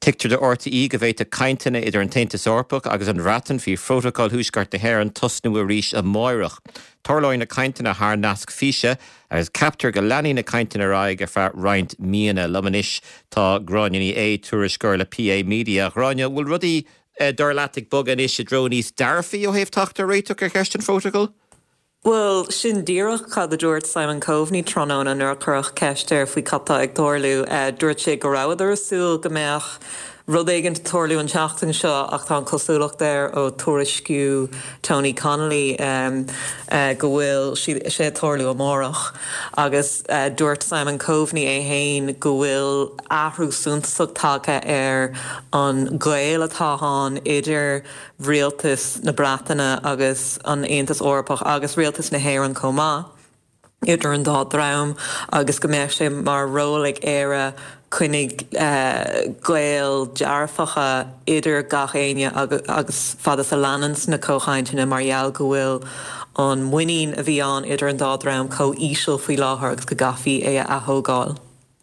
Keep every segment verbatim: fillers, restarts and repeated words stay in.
Tictar de orta í go bhfuil a cainteanna idir an taintas orpach agus an ratan fi protocol húsgart de hair an tosnú a ríis a moirach. Torlóin na cainteanna haar nasc físe agus captar go leanaí na cainteanna raig ar fear roint míana lamanis tá gráinní é tuairis gur le P A Media. Gráine, bhfuil rudí uh, dorlatic bug an is a dróníos darfaí ó héh tachtar réiteach ar cheistan protocol? Well, sin díreach cad a dúirt Simon Coveney tróna nuair chuirch ceistir faoi capta ag toirliú uh, dúirt sé go ráidir súil go meach rud éigeant toirliú an teachtain seo ach tá an cosúlacht there ó tuairisciú Tony Connolly um, uh, go bhfuil sé toirliú amórach agus uh, dúirt Simon Coveney é hain go bhfuil ahrú súntasach take ar an gael atáán idir rialtas na Bratainna agus an Aontas Orpach agus rialtas na Héireann comá idir an dá drám agus go mbeadh sé mar rólaigh éire chuinnig uh, gael dearfacha idir gachéine agus, agus fada sa lanans na cóchainteanna margheall go bhfuil an muín a bhí an idir an dádrám có-íseal faoi láthair agus go gafií é a thógáil.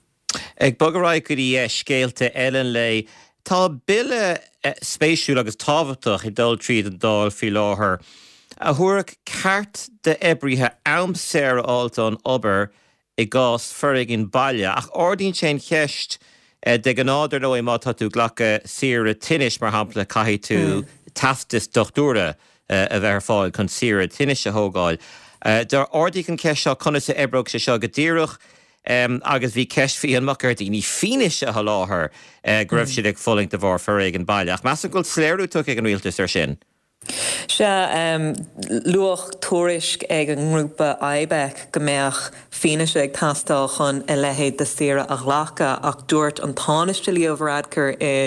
Ag bogaráid go dtí scéalta Ellen le tá bille uh, spéisiúil agus tábhachtach i dul tríd an dáil faoi láthair. A thuaireadh ceart de ebrithe aimséar áilta an obair i gás furig in baile ach ordín sé cheist uh, de gan áidir nó é má tá tú ghlacha sira tinis mar hampla caithí tú mm. tastas dochtúra uh, a bheith fáil chun sira tinis a thógáil. Uh, Dar ordí an ceist seo chuna sa ebrog sé seo go díireach um, agus bhí ceist fí an macart ní finis a láthair uh, go raibh siad ag foling de bhar furig in baile ach meas an gúil sléirú tu ag an rialtas ar sin. Se um, luach tuairisc ag an grúpa Aibec go mbeadh finis ag tastal chun i lehéad de sira a ghlacha ach dúirt an táiste líomhradcar i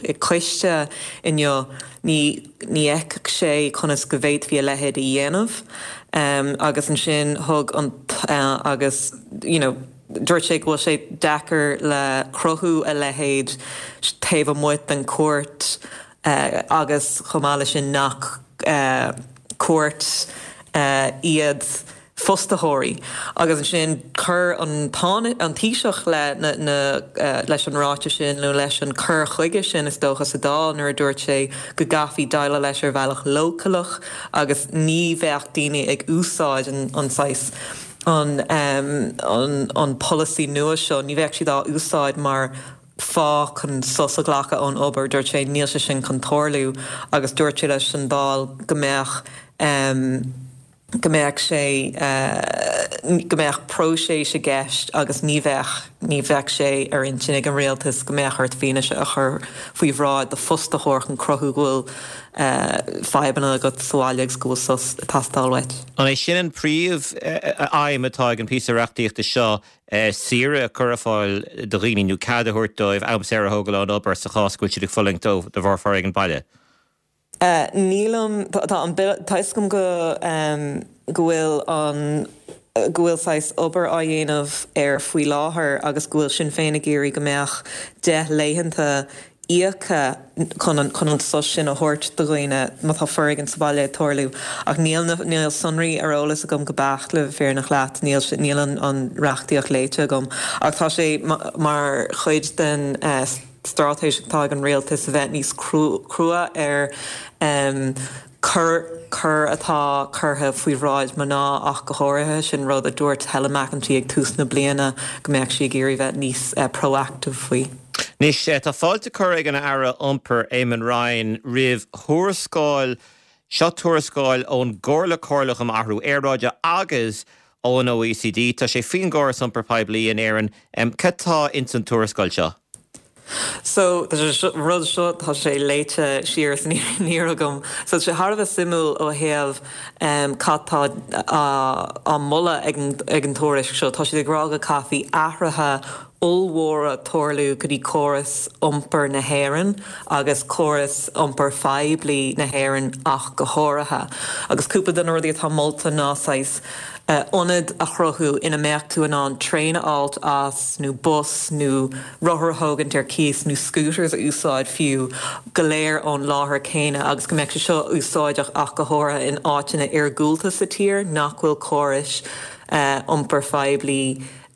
cuiste inneo ní ní eiceach sé chunas go bhhéad bhí a lehéad i dhéanamh um, agus an sin thug an uh, agus you know dúirt sé bhfuil sé dachar le crothú a lehéad taobh muid an cuairt Uh, agus chomála sin nach uh, cuairt uh, iad fustathirí agus an sin chur an an tíiseach le na, na, uh, leis an ráite sin nó leis an chur chuige sin is dóchas a dá nuair dúirt sé go gafií daile leis ar bhealach localach agus ní bheith daoine ag úsáid an anáis an, um, an, an policy nua seo ní bheith si dá úsáid mar fá chun sosa ghlacha ón obair dúirt sé níl sé sin chun toirliú agus dúirt sé leis an dál go mbeadh um, go mbeadh sé uh, go mbeadh pro sé sé gceist agus ní bheith ní bheith sé ar in sin ag an réaltas go mbeadh chuirt finis a chur faoi bhráid de fustachóir an crothú ghfuil uh, febanna go sáileags go sos tastáilhaid. An é sin an príomh aim atá an písareachtaíochta seo sira chur fáil do riíú cadthirt dóibh amséar a thógáil op ar sa cháscúil siad ag foling dó de bhar far an baile. Uh, Nílam tá an taiscom go um, go bhfuil an go bhfuil sais obair á dhéanamh ar faoi láthair agus go bhfuil sin féin a géirí go mbeadh de léhananta íocha chun an sos sin a thuirt do ghaoine má tá furig an sabáile toirliú ach níl níl sunraí ar ólas a gom go bacht le fear nach leat níl níl an, an reachtaíoch léite gom ach tá sé mar chuid den uh, stratéisiútá an réaltas a bheith níos crua ar um, chur chur atá churtha faoi ráid man ná ach go háirithe sin rud a dúirt telemeachantí ag tús na bliana go mbeadh sé géirí bheith níos uh, proactive faoi. Nis tá fáilte chur ag an ara iompar Éamon Ryan rih thuairiscáil seo tuairiscáil ón gcomharla cóirlach am ahrú airráide agus ón O E C D tá sé fin gáras iompar poiblí an éireann um, catá insan tuairiscáil seo. So rud seo tá sé léite siar ní gom. So sé Harbh simú ó héamh um, catá an mulla ag an tuairisc seo tá sé agrága caithí ahrathe ulmhóra toirliú go dtí córas iompar na Héireann agus córas iompar feidblií na Héireann ach go háirithe. Agus cúpa den rudaí atá molta násáis uh, ionad a chruthú ina meach tú an an tréine áilt as nó bus nó rothair thógant ar cíos nó scooters a úsáid fiú go léir ón láthair céine agus go mbeadh sé seo úsáideach ach go háirithe in áiteanna ar gúlta sa tír nach bhfuil córas uh, iompar feidblií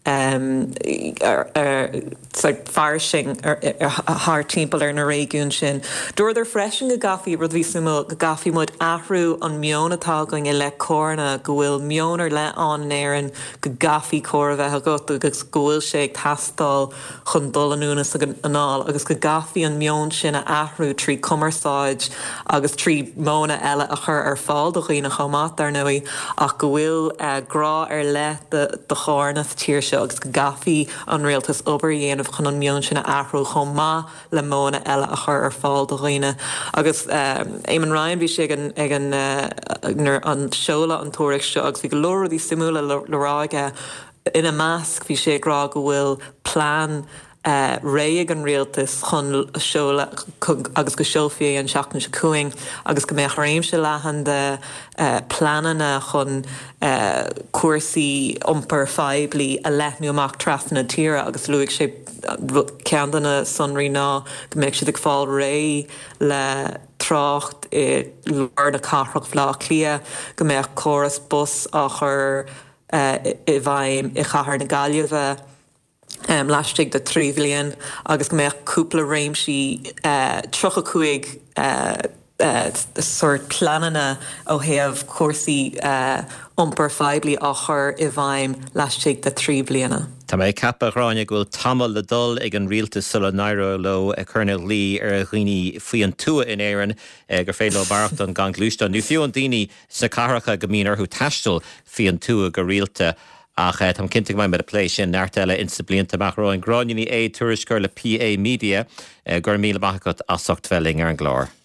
um, ar, ar, like farsing ar, ar, ar haar timppel ar na réún sin. Dúir ar freisin go gafií rud ví sumil go gafií mud ahrú an mionnatá going i le córna go bhfuil mionar le an éan go gafií cór bheith a go agus gohfuil sé tastal chun dul anúnas aná agus go gafií an mion sin a ahrú trí cumarsáid agus trí móna eile a chur ar fáil do chuoine chomat ar nuí ach go bhfuil uh, grá ar le de, de chárnas tíir se agus go gafií an réaltas obair dhéanamh chun an mion sin a ahrú chun má le móna eile a chur ar fáil do chuoine agus um, Éamon Ryan bhí sé an, ag an, uh, an seola an tóiric agus bhí go leoradí simúla le ráige ina measc bhí sé grá go bhfuil plán Uh, réig an réaltas chun seola agus go seolfií an seachtain se cuaing agus go méid réim se lehan de uh, planana chun uh, cuasaí iompar feibli a lethnú amach trasna tíre agus luigh sé ceandanna sonraí ná go méid siad ag fáil ré le trácht i luir na carthach bhlá clia go méid choras bus a chur uh, i bhaim i chathair na Gaillimhe Um, lastig de tríhblion agus go méid cúpla réimsí uh, trocha cuaig uh, uh, sort planana ó héamh cuasaí uh, iompar feibli a chur i bhaim lastig de tríhbliana. Tá mé cappa ráine ghfuil tamil le dul ag an rialtas sula nairo lo a churna lí ar a ghuioine faoin tua in éireann gur féile baracht an gang glúiste. Nu fiú an daoine sa carracha go mín arthú taistil faoin tua go rialta ach tam cinnte mai med a pléis sin neartile insta blianta amach roin gráinní é tuairisgur le P A Media gur míle bachgat a socht felling ar an glár.